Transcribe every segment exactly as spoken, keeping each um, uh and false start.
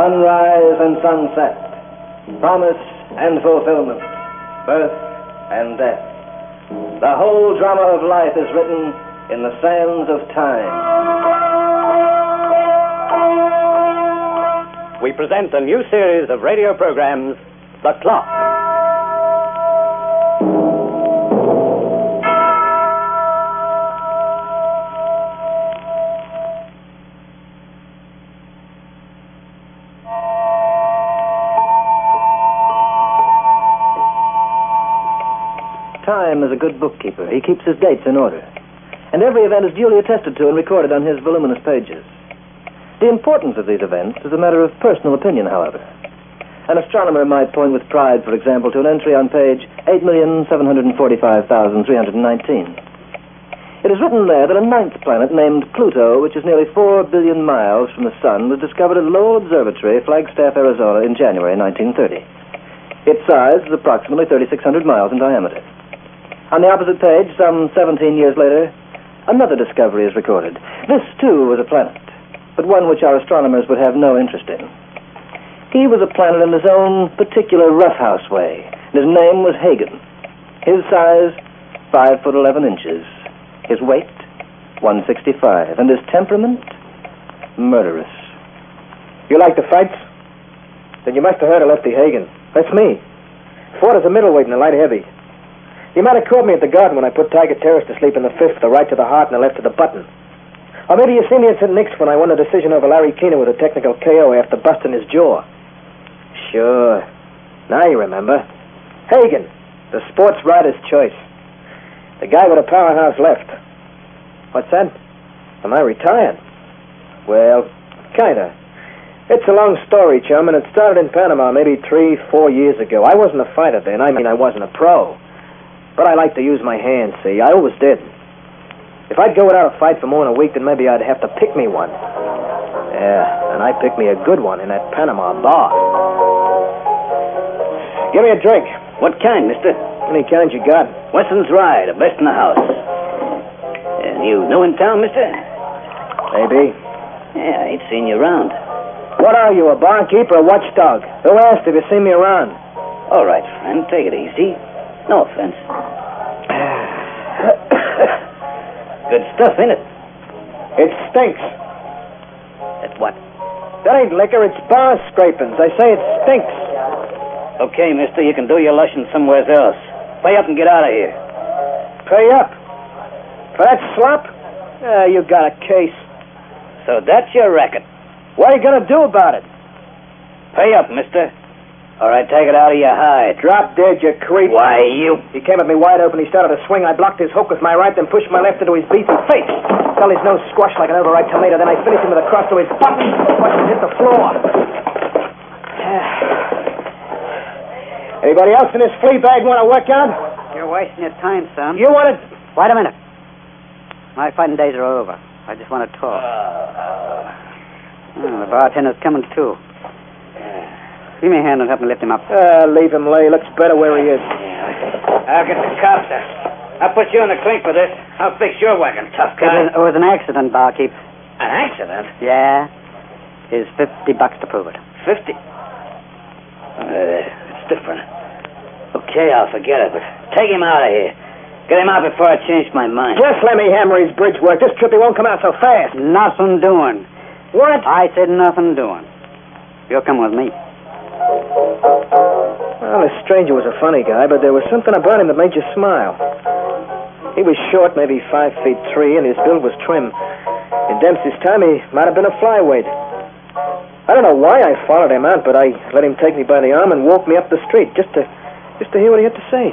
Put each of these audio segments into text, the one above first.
sunrise and sunset, promise and fulfillment, birth and death. The whole drama of life is written in the sands of time. We present a new series of radio programs, The Clock. Time is a good bookkeeper. He keeps his dates in order. And every event is duly attested to and recorded on his voluminous pages. The importance of these events is a matter of personal opinion, however. An astronomer might point with pride, for example, to an entry on page eight million seven hundred forty-five thousand three hundred nineteen. It is written there that a ninth planet named Pluto, which is nearly four billion miles from the Sun, was discovered at Lowell Observatory, Flagstaff, Arizona, in January nineteen thirty. Its size is approximately thirty-six hundred miles in diameter. On the opposite page, some seventeen years later, another discovery is recorded. This, too, was a planet, but one which our astronomers would have no interest in. He was a planet in his own particular roughhouse way, and his name was Hagen. His size, five foot eleven inches. His weight, one sixty-five, and his temperament, murderous. You like the fights? Then you must have heard of Lefty Hagen. That's me. Fought as a middleweight and a light heavy. You might have caught me at the Garden when I put Tiger Terrace to sleep in the fifth, the right to the heart and the left to the button. Or maybe you see me at Saint Nick's when I won a decision over Larry Keener with a technical K O after busting his jaw. Sure. Now you remember. Hagen, the sports writer's choice. The guy with a powerhouse left. What's that? Am I retired? Well, kinda. It's a long story, chum, and it started in Panama maybe three, four years ago. I wasn't a fighter then. I mean, I wasn't a pro. But I like to use my hands, see? I always did. If I'd go without a fight for more than a week, then maybe I'd have to pick me one. Yeah, and I picked me a good one in that Panama bar. Give me a drink. What kind, mister? Any kind you got. Wesson's Rye, the best in the house. And you new in town, mister? Maybe. Yeah, I ain't seen you around. What are you, a barkeeper or a watchdog? Who asked if you seen me around? All right, friend, take it easy. No offense. Good stuff, ain't it? It stinks. At what? That ain't liquor, it's bar scrapings. I say it stinks. Okay, mister, you can do your lushing somewhere else. Pay up and get out of here. Pay up? For that slop? Ah, you got a case. So that's your racket. What are you gonna do about it? Pay up, mister. All right, take it out of your hide. Drop dead, you creep. Why, you... He came at me wide open. He started to swing. I blocked his hook with my right, then pushed my left into his beefy face. Fell his nose squashed like an overripe tomato. Then I finished him with a cross to his button. Watched him hit the floor. Anybody else in this flea bag want to work out? You're wasting your time, son. You want to... Wait a minute. My fighting days are over. I just want to talk. Oh, the bartender's coming, too. Give me a hand and help me lift him up. Uh, leave him lay. Looks better where he is. I'll get the cops. I'll put you in the clink for this. I'll fix your wagon, tough It guy. was, it was an accident, barkeep. An accident? Yeah. Here's fifty bucks to prove it. Fifty? Uh, it's different. Okay, I'll forget it, but take him out of here. Get him out before I change my mind. Just let me hammer his bridge work. This trip he won't come out so fast. Nothing doing. What? I said nothing doing. You'll come with me. Well, this stranger was a funny guy, but there was something about him that made you smile. He was short, maybe five feet three, and his build was trim. In Dempsey's time, he might have been a flyweight. I don't know why I followed him out, but I let him take me by the arm and walk me up the street just to, just to hear what he had to say.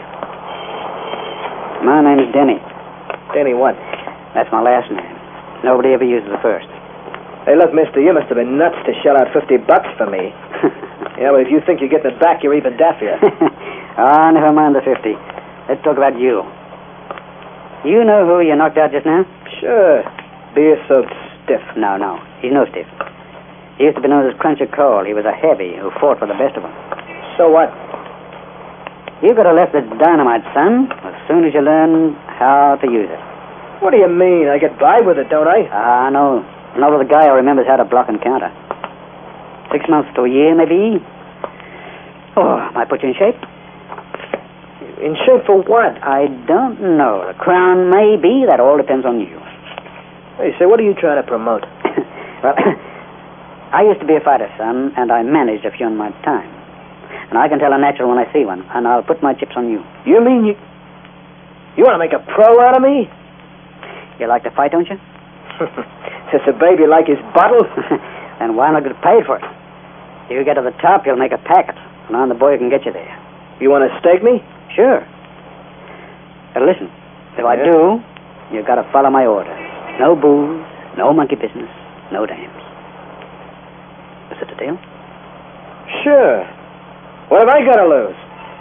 My name's Denny. Denny what? That's my last name. Nobody ever uses the first. Hey, look, mister, you must have been nuts to shell out fifty bucks for me. Yeah, but if you think you're getting it back, you're even daffier. Ah, never mind the fifty. Let's talk about you. You know who you knocked out just now? Sure. Beer-soaked stiff. No, no. He's no stiff. He used to be known as Cruncher Cole. He was a heavy who fought for the best of them. So what? You could have left the dynamite, son, as soon as you learn how to use it. What do you mean? I get by with it, don't I? Ah, no. Not with a guy who remembers how to block and counter. Six months to a year, maybe. Oh, might put you in shape. In shape for what? I don't know. The crown may be. That all depends on you. Hey, say, what are you trying to promote? Well, I used to be a fighter, son, and I managed a few in my time. And I can tell a natural when I see one, and I'll put my chips on you. You mean you... You want to make a pro out of me? You like to fight, don't you? Does a baby like his bottle? Then why not get paid for it? If you get to the top, you'll make a packet, and I'm the boy who can get you there. You want to stake me? Sure. But listen, if I Yeah? do, you've got to follow my orders. No booze, no monkey business, no dames. Is it a deal? Sure. What have I got to lose?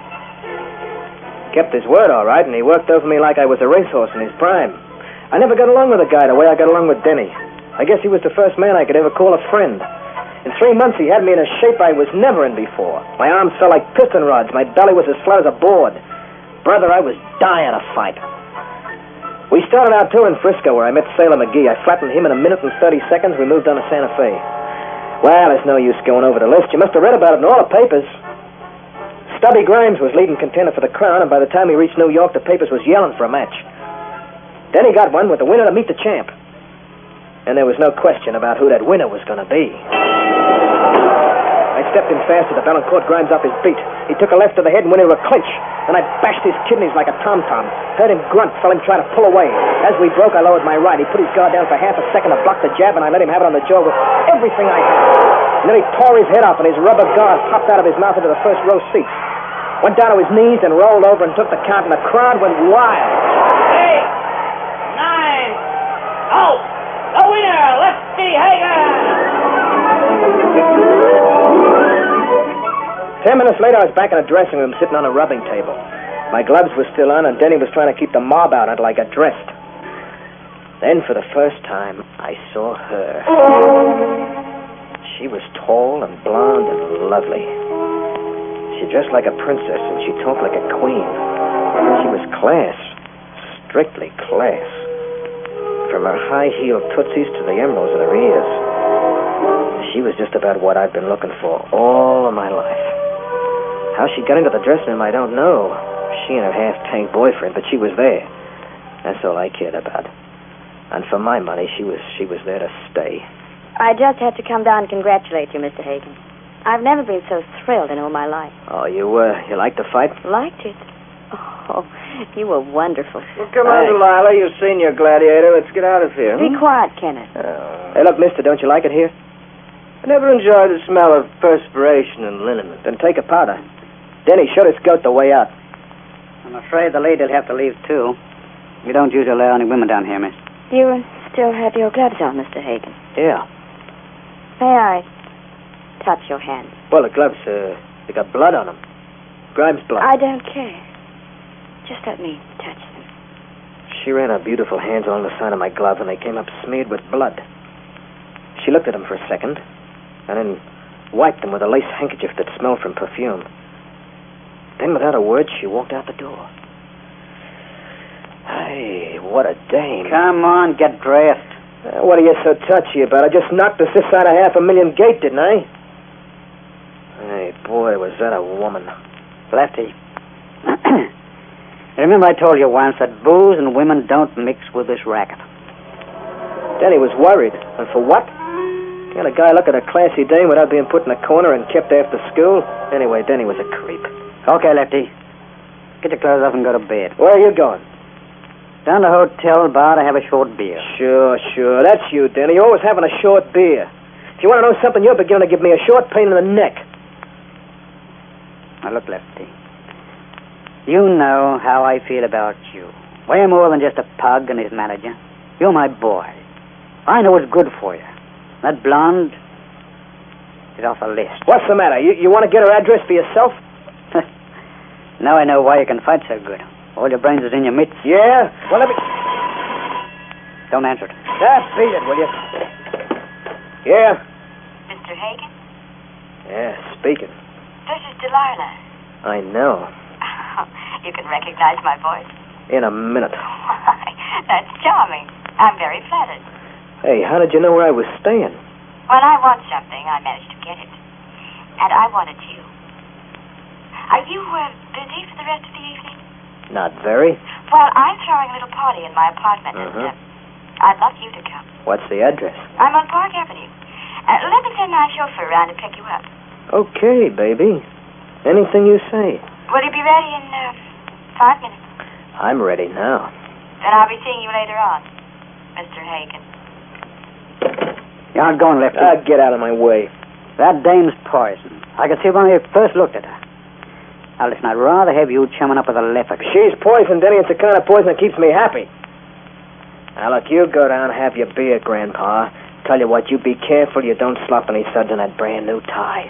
Kept his word all right, and he worked over me like I was a racehorse in his prime. I never got along with a guy the way I got along with Denny. I guess he was the first man I could ever call a friend. In three months, he had me in a shape I was never in before. My arms felt like piston rods. My belly was as flat as a board. Brother, I was dying to fight. We started out tour in Frisco, where I met Sailor McGee. I flattened him in a minute and thirty seconds. We moved on to Santa Fe. Well, there's no use going over the list. You must have read about it in all the papers. Stubby Grimes was leading contender for the crown, and by the time he reached New York, the papers was yelling for a match. Then he got one with the winner to meet the champ. And there was no question about who that winner was going to be. I stepped in fast to the bell and caught Grimes off his beat. He took a left to the head and went into a clinch. Then I bashed his kidneys like a tom-tom. Heard him grunt, saw him try to pull away. As we broke, I lowered my right. He put his guard down for half a second to block the jab, and I let him have it on the jaw with everything I had. And then he tore his head off, and his rubber guard popped out of his mouth into the first row seats. Went down to his knees and rolled over and took the count, and the crowd went wild. Eight, nine, oh, the winner, Lefty Hagen! Ten minutes later, I was back in a dressing room sitting on a rubbing table. My gloves were still on, and Denny was trying to keep the mob out until I got dressed. Then, for the first time, I saw her. She was tall and blonde and lovely. She dressed like a princess, and she talked like a queen. She was class, strictly class. From her high-heeled tootsies to the emeralds in her ears. She was just about what I've been looking for all of my life. How she got into the dressing room, I don't know. She and her half-tanked boyfriend, but she was there. That's all I cared about. And for my money, she was she was there to stay. I just had to come down and congratulate you, Mister Hagen. I've never been so thrilled in all my life. Oh, you, uh, you like to fight? Liked it? Oh, you were wonderful. Well, come on, Delilah. You've seen your gladiator. Let's get out of here. Be quiet, Kenneth. Oh. Hey, look, mister, don't you like it here? I never enjoyed the smell of perspiration and liniment. Then take a powder. Denny, show this goat the way out. I'm afraid the lady'll have to leave, too. We don't usually allow any women down here, miss. You still have your gloves on, Mister Hagen. Yeah. May I touch your hands? Well, the gloves, uh, they got blood on them. Grimes' blood. I don't care. Just let me touch them. She ran her beautiful hands along the side of my glove, and they came up smeared with blood. She looked at them for a second, and then wiped them with a lace handkerchief that smelled from perfume. Then, without a word, she walked out the door. Hey, what a dame. Come on, get dressed. Uh, what are you so touchy about? I just knocked us this side of half a million gate, didn't I? Hey, boy, was that a woman. Lefty. Remember I told you once that booze and women don't mix with this racket. Denny was worried. And for what? Can't a guy look at a classy dame without being put in a corner and kept after school? Anyway, Denny was a creep. Okay, Lefty. Get your clothes off and go to bed. Where are you going? Down to the hotel bar to have a short beer. Sure, sure. That's you, Denny. You're always having a short beer. If you want to know something, you're beginning to give me a short pain in the neck. Now, look, Lefty. You know how I feel about you. Way more than just a pug and his manager. You're my boy. I know what's good for you. That blonde is off the list. What's the matter? You, you want to get her address for yourself? Now I know why you can fight so good. All your brains is in your mitts. Yeah? Well, let me... Don't answer it. Ah, beat it, will you? Yeah? Mister Hagen? Yeah, speaking. This is Delilah. I know. You can recognize my voice? In a minute. That's charming. I'm very flattered. Hey, how did you know where I was staying? When I want something, I manage to get it. and I wanted you. Are you uh, busy for the rest of the evening? Not very. Well, I'm throwing a little party in my apartment, and Mhm. uh, I'd love you to come. What's the address? I'm on Park Avenue. Uh, let me send my chauffeur around to pick you up. Okay, baby. Anything you say. Will you be ready in uh, five minutes? I'm ready now. Then I'll be seeing you later on, Mister Hagen. You're not going, Lefty. Ah, get out of my way. That dame's poison. I could see when I first looked at her. Now, listen, I'd rather have you chumming up with a leopard. She's poison, Denny. It's the kind of poison that keeps me happy. Now, look, you go down and have your beer, Grandpa. Tell you what, you be careful you don't slop any suds in that brand new tie.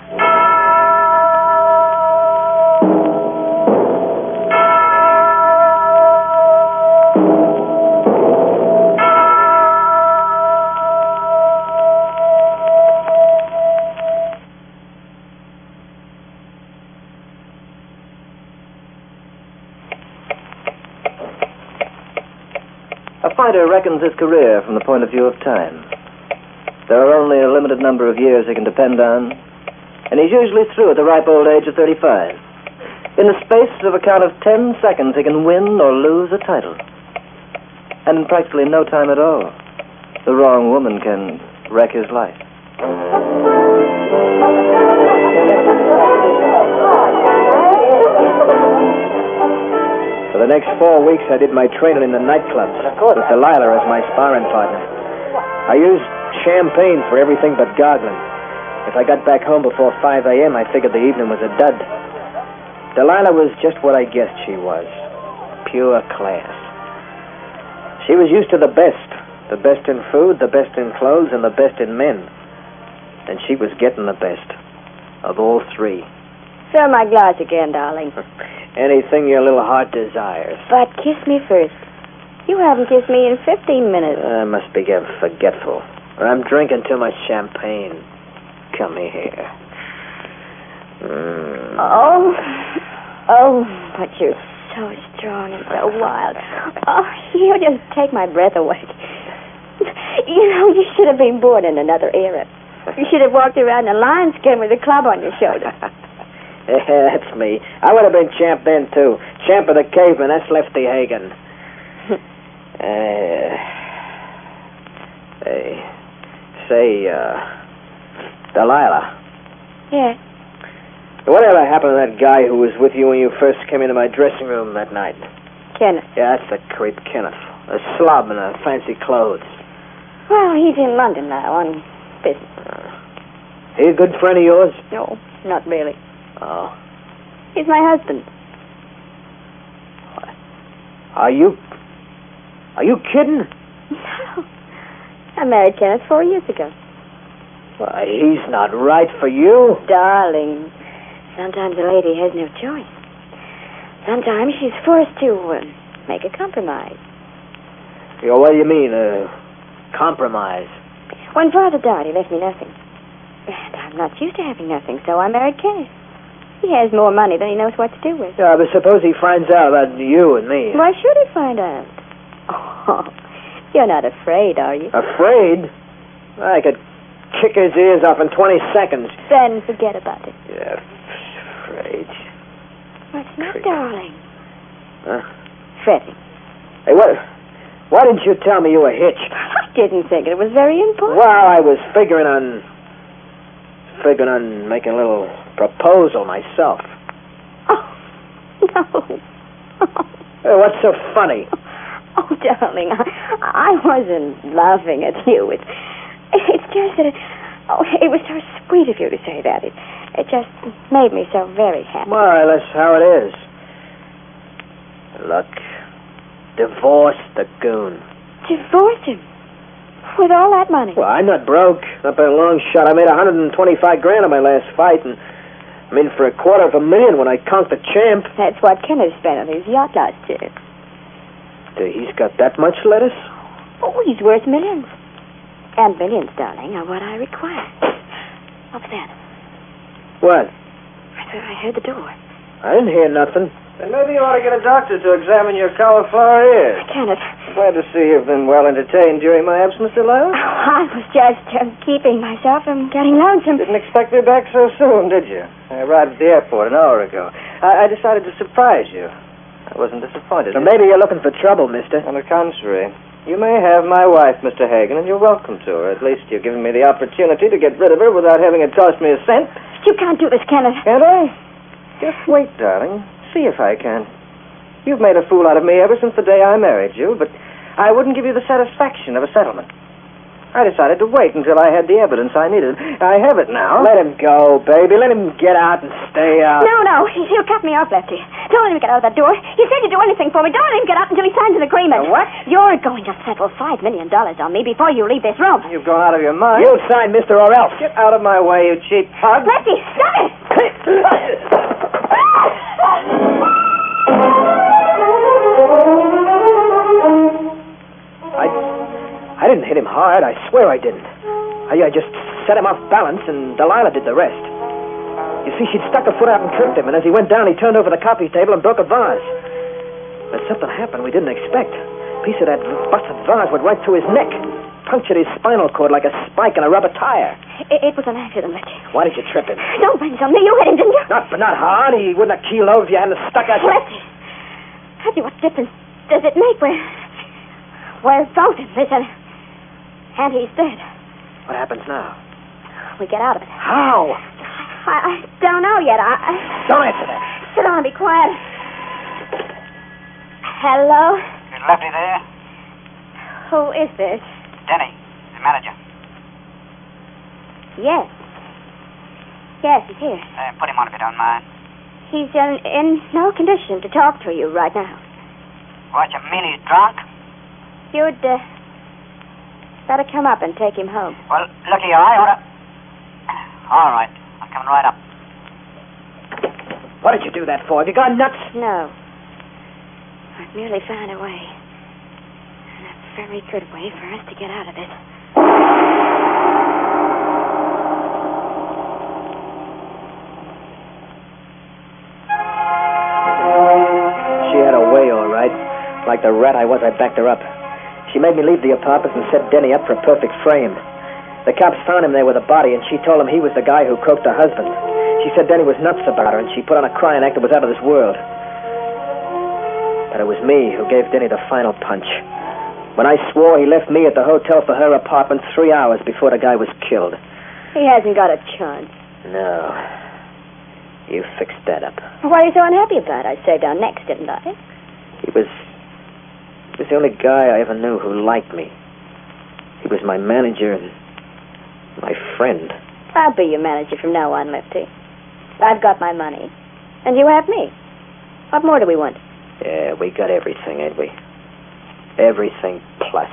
A fighter reckons his career from the point of view of time. There are only a limited number of years he can depend on, and he's usually through at the ripe old age of thirty-five. In the space of a count of ten seconds, he can win or lose a title. And in practically no time at all, the wrong woman can wreck his life. For the next four weeks, I did my training in the nightclubs with Delilah as my sparring partner. I used champagne for everything but gargling. If I got back home before five a.m., I figured the evening was a dud. Delilah was just what I guessed she was. Pure class. She was used to the best. The best in food, the best in clothes, and the best in men. And she was getting the best of all three. Fill my glass again, darling. Anything your little heart desires. But kiss me first. You haven't kissed me in fifteen minutes. I must be getting forgetful. Or I'm drinking too much champagne. Come here. Mm. Oh, oh, but you're so strong and so wild. Oh, you just take my breath away. You know, you should have been born in another era. You should have walked around in a lion skin with a club on your shoulder. Yeah, that's me. I would have been champ then, too. Champ of the caveman. That's Lefty Hagen. uh, hey, say, uh, Delilah. Yeah. Whatever happened to that guy who was with you when you first came into my dressing room that night? Kenneth. Yeah, that's the creep, Kenneth. A slob in a fancy clothes. Well, he's in London now on business. Uh, he a good friend of yours? No, not really. Oh. He's my husband. Are you... Are you kidding? No. I married Kenneth four years ago. Why, he's not right for you. Darling, sometimes a lady has no choice. Sometimes she's forced to uh, make a compromise. You know, what do you mean, uh, compromise? When Father died, he left me nothing. And I'm not used to having nothing, so I married Kenneth. He has more money than he knows what to do with. Yeah, but suppose he finds out about you and me. Why should he find out? Oh, you're not afraid, are you? Afraid? I could kick his ears off in twenty seconds. Then forget about it. Yeah, afraid. What's that, Creep. darling? Huh? Fretting. Hey, what... Why didn't you tell me you were hitched? I didn't think it was very important. Well, I was figuring on... Figuring on making a little proposal myself. Oh, no. Hey, what's so funny? Oh, darling, I, I wasn't laughing at you. It, it's just that... It, oh, it was so sweet of you to say that. It, it just made me so very happy. Well, that's how it is. Look, divorce the goon. Divorce him? With all that money? Well, I'm not broke. Not by a long shot. I made one hundred twenty-five grand on my last fight, and I'm in for a quarter of a million when I conked the champ. That's what Kenneth spent on his yacht last year. He's got that much lettuce? Oh, he's worth millions. And millions, darling, are what I require. What's that? What? I thought I heard the door. I didn't hear nothing. Then maybe you ought to get a doctor to examine your cauliflower ears. Kenneth. Glad to see you've been well entertained during my absence, Delilah. Oh, I was just uh, keeping myself from getting lonesome. Didn't expect me back so soon, did you? I arrived at the airport an hour ago. I, I decided to surprise you. I wasn't disappointed. Well, maybe you're looking for trouble, mister. On the contrary. You may have my wife, Mister Hagen, and you're welcome to her. At least you're giving me the opportunity to get rid of her without having it cost me a cent. You can't do this, Kenneth. Can't I? Just wait, darling. See if I can. You've made a fool out of me ever since the day I married you, but I wouldn't give you the satisfaction of a settlement. I decided to wait until I had the evidence I needed. I have it now. Let him go, baby. Let him get out and stay out. No, no. He'll cut me off, Lefty. Don't let him get out of that door. He said you'd do anything for me. Don't let him get out until he signs an agreement. A what? You're going to settle five million dollars on me before you leave this room. You've gone out of your mind. You sign, mister, or else. Get out of my way, you cheap pug. Lefty, stop it! I, I didn't hit him hard. I swear I didn't. I, I just set him off balance, and Delilah did the rest. You see, she'd stuck her foot out and tripped him, and as he went down, he turned over the coffee table and broke a vase. But something happened we didn't expect. A piece of that busted vase went right through his neck, punctured his spinal cord like a spike in a rubber tire. It, it was an accident, Lefty. Why did you trip him? Don't blame it on me. You hit him, didn't you? Not, but not hard. He wouldn't have keeled over if you hadn't stuck out your... Lefty, tell you what difference does it make where... We're both in prison. And he's dead. What happens now? We get out of it. How? I, I don't know yet. I, I... Don't answer that. Sit down and be quiet. Hello? Is Lefty there? Who is this? Denny, the manager. Yes. Yes, he's here. Uh, put him on if you don't mind. He's in, in no condition to talk to you right now. What, you mean he's drunk? You'd uh, better come up and take him home. Well, look here, I ought to... All right, I'm coming right up. What did you do that for? Have you gone nuts? No. I've merely found a way. And a very good way for us to get out of this. She had a way, all right. Like the rat I was, I backed her up. She made me leave the apartment and set Denny up for a perfect frame. The cops found him there with a body, and she told him he was the guy who croaked her husband. She said Denny was nuts about her, and she put on a crying act that was out of this world. But it was me who gave Denny the final punch. When I swore, he left me at the hotel for her apartment three hours before the guy was killed. He hasn't got a chance. No. You fixed that up. Why are you so unhappy about it? I saved our necks, didn't I? He was... He was the only guy I ever knew who liked me. He was my manager and my friend. I'll be your manager from now on, Lefty. I've got my money. And you have me. What more do we want? Yeah, we got everything, ain't we? Everything plus.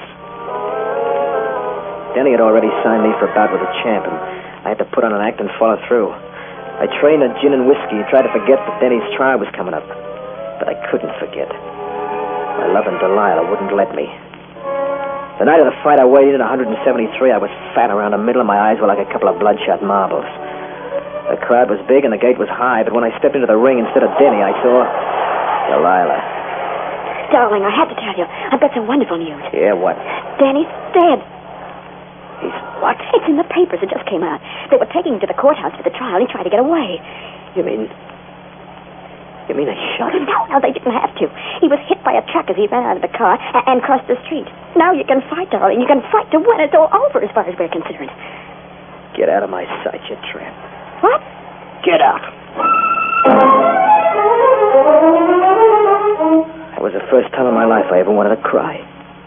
Denny had already signed me for a bout with the champ, and I had to put on an act and follow through. I trained on gin and whiskey and tried to forget that Denny's trial was coming up. But I couldn't forget. My loving Delilah wouldn't let me. The night of the fight, I weighed in at one seventy-three. I was fat around the middle, and my eyes were like a couple of bloodshot marbles. The crowd was big, and the gate was high, but when I stepped into the ring instead of Denny, I saw Delilah. Darling, I had to tell you. I've got some wonderful news. Yeah, what? Danny's dead. He's what? It's in the papers. It just came out. They were taking him to the courthouse for the trial. He tried to get away. You mean... You mean they shot him? No, no, they didn't have to. He was hit by a truck as he ran out of the car and, and crossed the street. Now you can fight, darling. You can fight to win. It's all over as far as we're concerned. Get out of my sight, you tramp. What? Get out. That was the first time in my life I ever wanted to cry.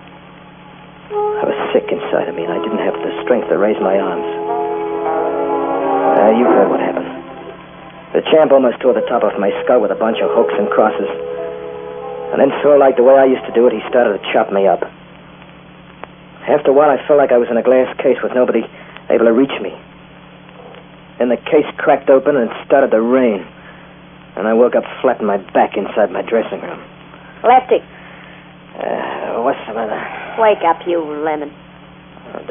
I was sick inside of me, and I didn't have the strength to raise my arms. Uh, you heard what happened. The champ almost tore the top off my skull with a bunch of hooks and crosses. And then, sort of like the way I used to do it, he started to chop me up. After a while, I felt like I was in a glass case with nobody able to reach me. Then the case cracked open and it started to rain. And I woke up flat on my back inside my dressing room. Lefty. Uh, what's the matter? Wake up, you lemon. Oh,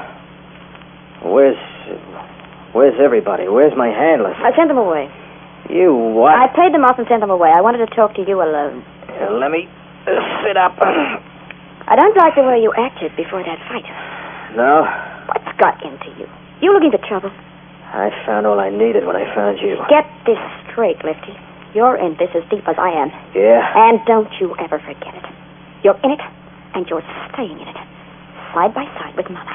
Delilah. Where's... Where's everybody? Where's my handlers? I sent them away. You what? I paid them off and sent them away. I wanted to talk to you alone. Uh, let me uh, sit up. I don't like the way you acted before that fight. No? What's got into you? You looking for trouble? I found all I needed when I found you. Get this straight, Lefty. You're in this as deep as I am. Yeah? And don't you ever forget it. You're in it, and you're staying in it. Side by side with Mama.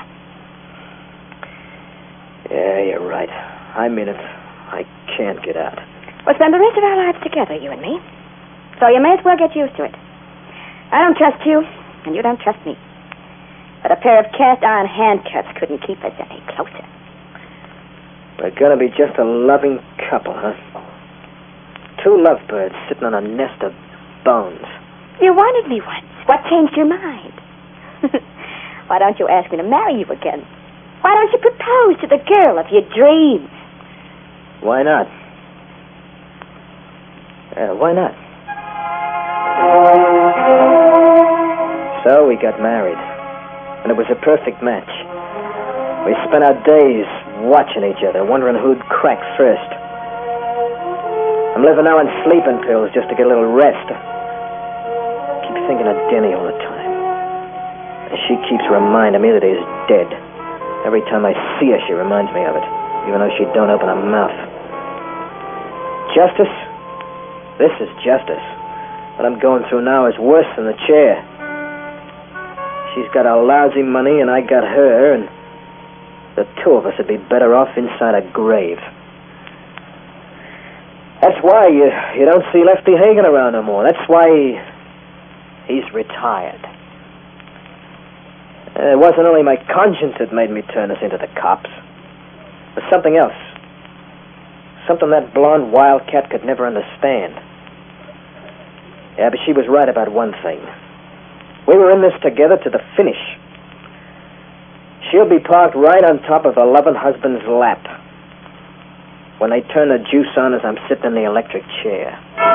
Yeah, you're right. I'm in it. I can't get out. We'll spend the rest of our lives together, you and me. So you may as well get used to it. I don't trust you, and you don't trust me. But a pair of cast-iron handcuffs couldn't keep us any closer. We're gonna be just a loving couple, huh? Two lovebirds sitting on a nest of bones. You wanted me once. What changed your mind? Why don't you ask me to marry you again? Why don't you propose to the girl of your dreams? Why not? Uh, why not? So we got married, and it was a perfect match. We spent our days watching each other, wondering who'd crack first. I'm living now on sleeping pills just to get a little rest. I keep thinking of Denny all the time. And she keeps reminding me that he's dead. Every time I see her, she reminds me of it, even though she don't open her mouth. Justice? This is justice. What I'm going through now is worse than the chair. She's got our lousy money, and I got her, and the two of us would be better off inside a grave. That's why you, you don't see Lefty Hagen around no more. That's why he, he's retired. Uh, it wasn't only my conscience that made me turn us into the cops. It was something else. Something that blonde wildcat could never understand. Yeah, but she was right about one thing. We were in this together to the finish. She'll be parked right on top of her loving husband's lap when they turn the juice on as I'm sitting in the electric chair.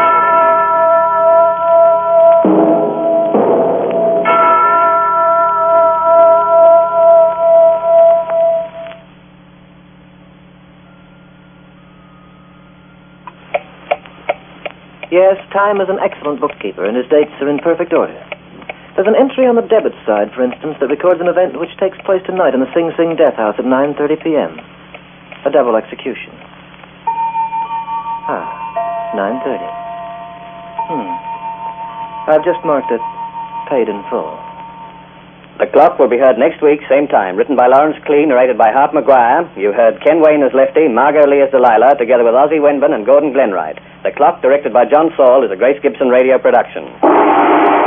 Yes, Time is an excellent bookkeeper, and his dates are in perfect order. There's an entry on the debit side, for instance, that records an event which takes place tonight in the Sing Sing Death House at nine thirty p.m. A double execution. Ah, nine thirty. Hmm. I've just marked it paid in full. The Clock will be heard next week, same time. Written by Lawrence Klee, narrated by Hart McGuire. You heard Ken Wayne as Lefty, Margot Lee as Delilah, together with Ozzie Wenban and Gordon Glenwright. The Clock, directed by John Saul, is a Grace Gibson radio production.